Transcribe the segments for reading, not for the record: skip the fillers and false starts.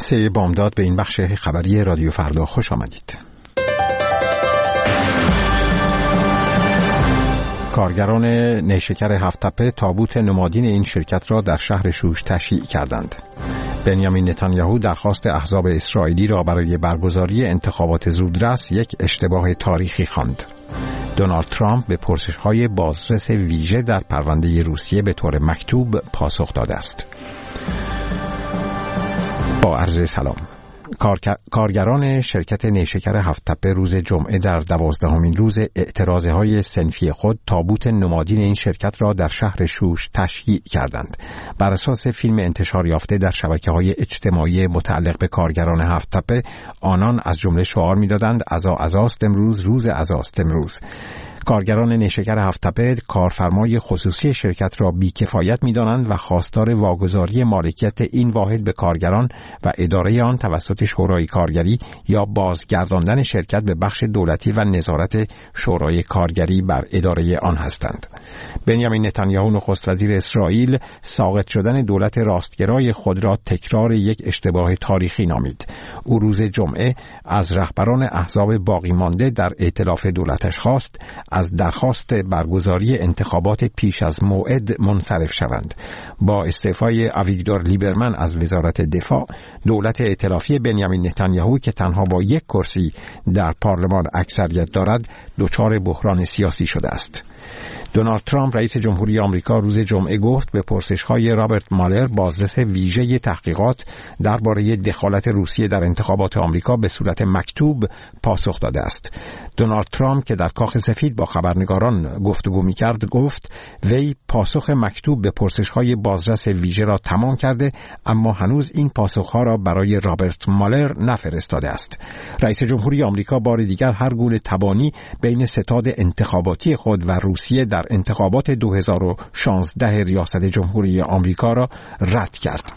3 بامداد به این بخش خبری رادیو فردا خوش آمدید. کارگران نیشکر هفت‌تپه تابوت نمادین این شرکت را در شهر شوش تشییع کردند. بنیامین نتانیاهو درخواست احزاب اسرائیلی را برای برگزاری انتخابات زودرس یک اشتباه تاریخی خواند. دونالد ترامپ به پرسش‌های بازرس ویژه در پرونده روسیه به طور مکتوب پاسخ داده است. با عرض سلام. کارگران شرکت نیشکر هفت‌تپه روز جمعه در 12مین روز اعتراضهای صنفی خود تابوت نمادین این شرکت را در شهر شوش تشییع کردند. بر اساس فیلم انتشار یافته در شبکه‌های اجتماعی متعلق به کارگران هفت‌تپه، آنان از جمله شعار می‌دادند عزاست امروز، روز عزاست امروز. کارگران نیشکر هفت‌تپه کارفرمای خصوصی شرکت را بی‌کفایت می‌دانند و خواستار واگذاری مالکیت این واحد به کارگران و اداره آن توسط شورای کارگری یا بازگرداندن شرکت به بخش دولتی و نظارت شورای کارگری بر اداره آن هستند. بنیامین نتانیاهو نخست وزیر اسرائیل ساقط شدن دولت راستگرای خود را تکرار یک اشتباه تاریخی نامید. او روز جمعه از رهبران احزاب باقی مانده در ائتلاف دولتش خواست از درخواست برگزاری انتخابات پیش از موعد منصرف شوند. با استعفای اویگدور لیبرمن از وزارت دفاع، دولت ائتلافی بنیامین نتانیاهو که تنها با یک کرسی در پارلمان اکثریت دارد، دچار بحران سیاسی شده است. دونالد ترامپ رئیس جمهوری آمریکا روز جمعه گفت به پرسش‌های رابرت مالر بازرس ویژه تحقیقات درباره دخالت روسیه در انتخابات آمریکا به صورت مکتوب پاسخ داده است. دونالد ترامپ که در کاخ سفید با خبرنگاران گفتگو می‌کرد گفت وی پاسخ مکتوب به پرسش‌های بازرس ویژه را تمام کرده، اما هنوز این پاسخ‌ها را برای رابرت مالر نفرستاده است. رئیس جمهوری آمریکا بار دیگر هر گونه تبانی بین ستاد انتخاباتی خود و روسیه در انتخابات 2016 ریاست جمهوری آمریکا را رد کرد.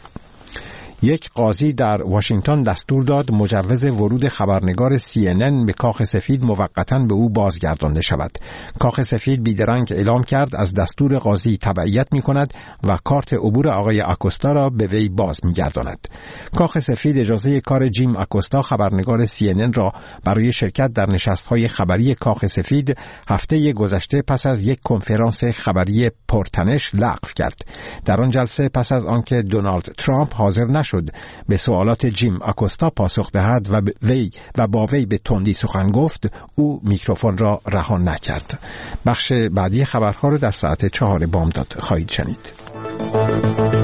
یک قاضی در واشنگتن دستور داد مجوز ورود خبرنگار CNN به کاخ سفید موقتاً به او بازگردانده شود. کاخ سفید بیدرنگ اعلام کرد از دستور قاضی تبعیت می کند و کارت عبور آقای آکوستا را به وی باز می گرداند. کاخ سفید اجازه کار جیم آکوستا خبرنگار CNN را برای شرکت در نشست‌های خبری کاخ سفید هفته گذشته پس از یک کنفرانس خبری پرتنش لغو کرد. در آن جلسه پس از آنکه دونالد ترامپ حاضر نشد به سوالات جیم آکوستا پاسخ دهد و با وی به تندی سخن گفت، او میکروفون را رها نکرد. بخش بعدی خبرها را در ساعت 4 بامداد خواهید شنید.